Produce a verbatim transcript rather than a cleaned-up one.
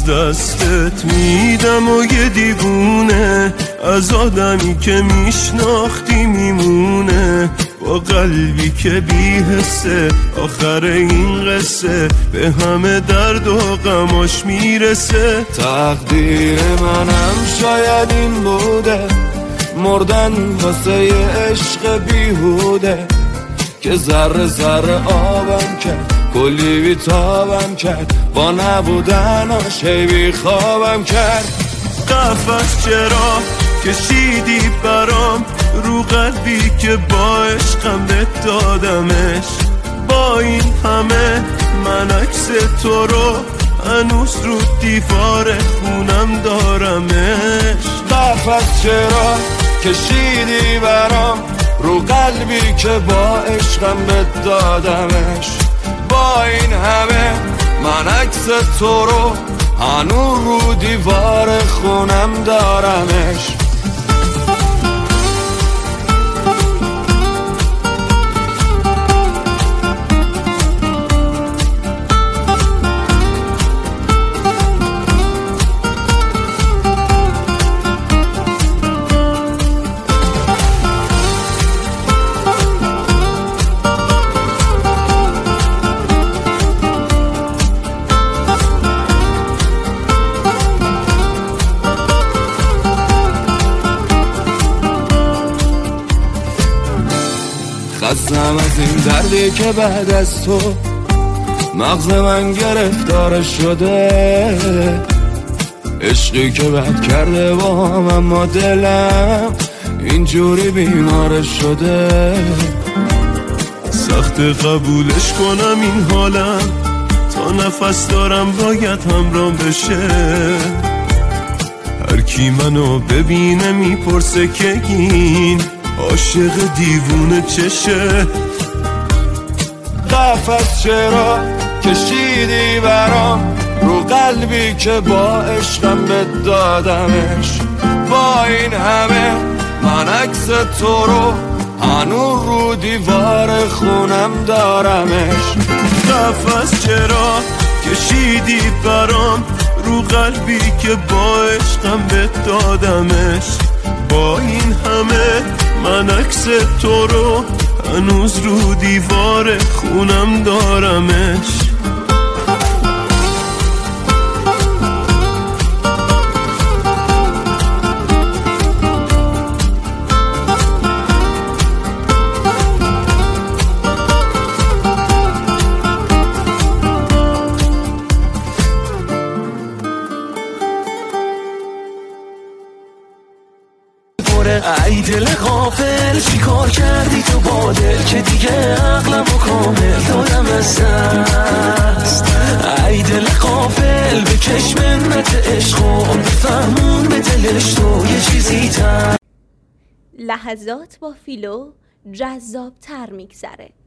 از دستت میدم و یه دیوونه از آدمی که میشناختی میمونه، با قلبی که بی حسه آخر این قصه به همه درد و غماش میرسه. تقدیر منم شاید این بوده، مردن واسه عشق بیهوده که ذره ذره آبم کرد، کلی بیتابم کرد، با نبودناش هی بی خوابم کرد. قفس چرا کشیدی برام رو قلبی که با عشقم بهت دادمش، با این همه من عکس تو رو هنوز رو دیوار خونم دارمش. قفس چرا کشیدی برام رو قلبی که با عشقم بهت دادمش، با این همه من عکس تو رو هنوز رو دیوار خونم دارمش. خستم از این دردی که بعد از تو مغز من گرفتار شده، عشقی که بد کرده با هم اما دلم اینجوری بیمار شده. سخت قبولش کنم این حالم، تا نفس دارم باید همرام بشه. هر کی منو ببینه میپرسه که این عاشق دیوونه چشه. قفس چرا کشیدی برام رو قلبی که با عشقم بهت دادمش، با این همه من عکس تو رو هنوز رو دیوار خونم دارمش. قفس چرا کشیدی برام رو قلبی که با عشقم بهت دادمش، با این همه من عکس تو رو هنوز رو دیوار خونم دارمش. ای دل غافل چی کار کردی تو با دل که دیگه عقلمو کامل دادم از دست. ای دل غافل بکش منت عشق و بفهمون به دلش تو یه چیزی تر. لحظات با فیلو جذاب تر میگذره.